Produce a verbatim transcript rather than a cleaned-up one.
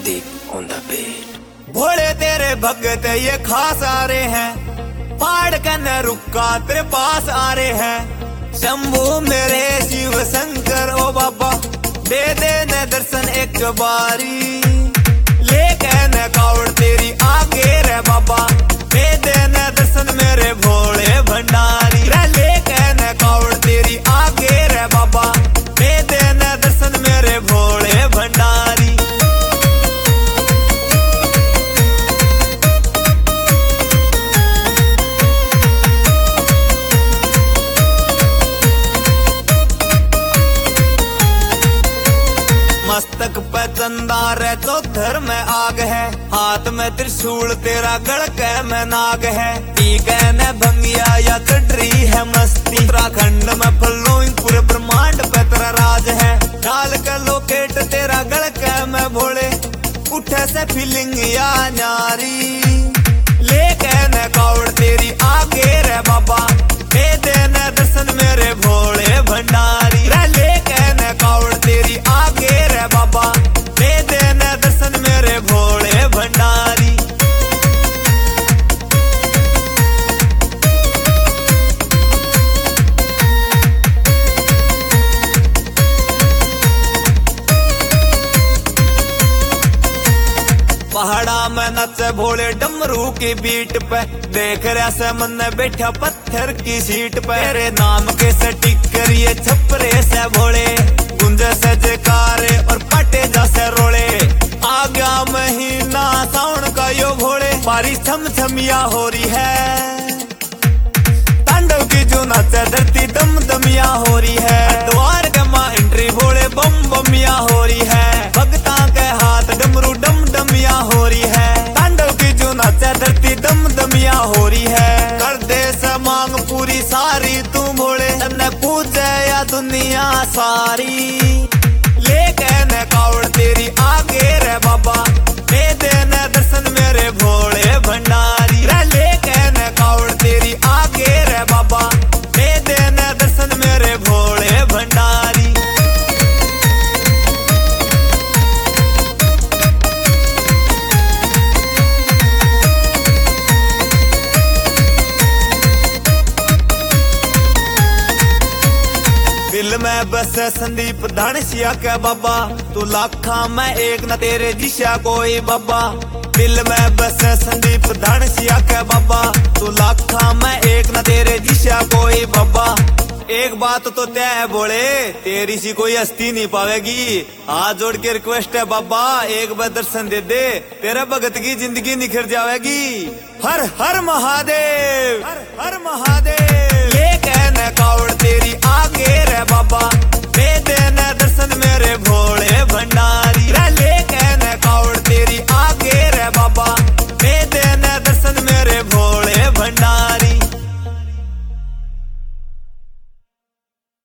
Sandeep on the beat. Bhole तेरे भगत ये खास आ रहे हैं, पाड़ कन रुका तेरे पास आ रहे हैं। शंभू मेरे शिव शंकर ओ बाबा, दे दे न दर्शन एक बारी। लेके न कावड़ तेरी आगे रे बाबा, दे दे न दर्शन मेरे भोले भंडारी। लेके न कावड़ तेरी आगे रे बाबा, दे दे न दर्शन मेरे भोले भंडारी। मस्तक पे चंदा रे तो धर में आग है, हाथ में त्रिशूल तेरा गढ़ में नाग है। ठीक है न भंगिया या चढ़ है मस्ती, उत्तराखंड में फलों पूरे ब्रह्मांड पे तेरा राज है। डाल के लोकेट तेरा गढ़ में भोले, उठे से फीलिंग या नारी। लेके न कावड़ तेरी आगे रे बाबा, दे दे न दर्शन मेरे भोले भंडारी। लेके न कावड़ तेरी आगे रे बाबा, दे दे न दर्शन मेरे भोले भंडारी। पहाड़ा में नचे भोले डमरू की बीट पे, देख रहा से मन में बैठा पत्थर की सीट पे। तेरे नाम के स्टिकर ये छपरे से भोले, गुंजे से जयकारे और पाटे जैसे रोले। आ गया महीना सावन का यो भोले, बारिश छम छमिया हो रही है। तांडव की जो नाचे धरती दम दमिया हो रही है। द्वार के माँ एंट्री भोले बम बमिया हो रही है। भक्ता के हाथ डमरू डम डमिया हो रही है। तांडव की जो नाचे धरती दम दमिया हो रही है। कर दे से मांग पूरी सारी तू भोले, तन्ने पूजे या दुनिया सारी। लेके न कावड़ तेरी आगे रे बाबा, दे दे न दर्शन मेरे भोले भंडारी। लेके न कावड़ तेरी आगे रे बाबा, दे दे न दर्शन मेरे भोले भंडारी। दिल में बस संदीप धनसिया के बाबा, तू लाखा में एक न तेरे जिशा कोई बाबा। दिल में बस संदीप धनसिया के बाबा, तू लाखा में एक न तेरे जिशा कोई बाबा। एक बात तो तय है भोले, तेरी सी कोई हस्ती नहीं पावेगी। हाथ जोड़ के रिक्वेस्ट है बाबा, एक बार दर्शन दे दे, तेरे भगत की जिंदगी निखर जाएगी। हर हर महादेव, हर हर महादेव। लेके न कावड़ तेरी आगे